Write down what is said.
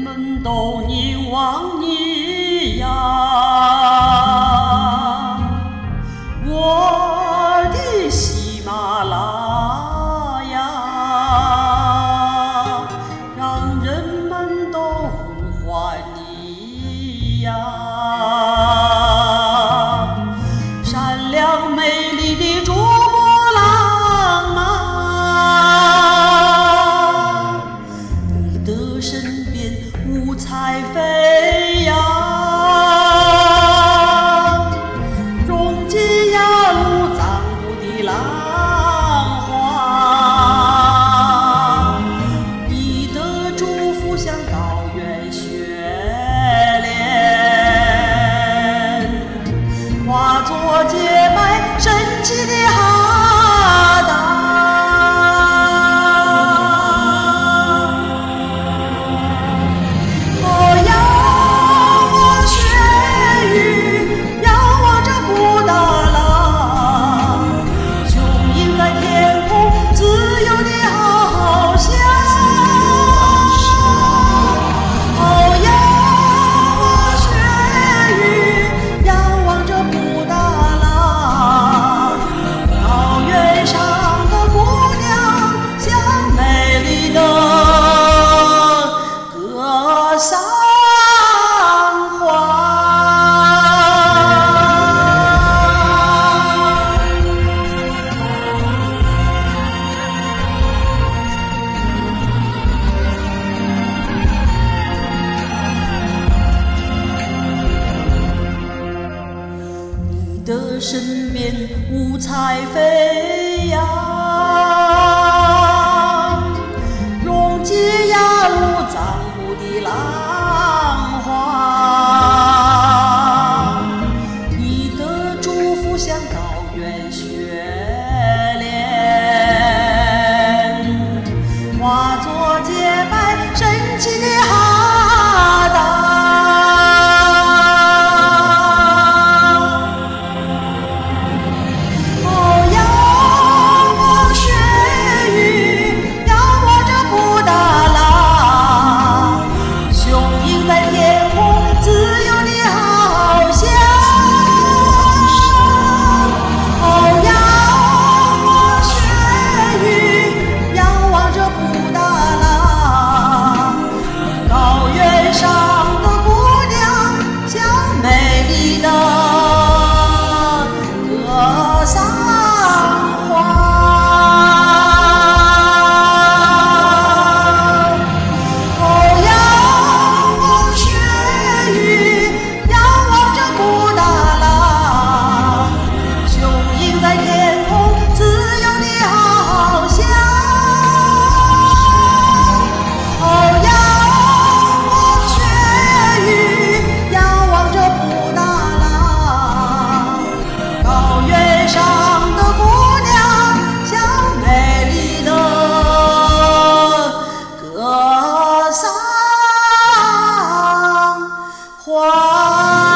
们都凝望你呀，我的喜马拉雅，让人们都呼唤你呀，善良美丽的珠穆朗玛，你的身边五彩飞扬，溶解雅鲁藏布的浪花，你的祝福像高原雪莲，化作洁白神奇的哈达。的身边五彩飞扬，溶解雅鲁藏布的浪花，你的祝福像高原雪莲，化作洁白神奇的哈达。花。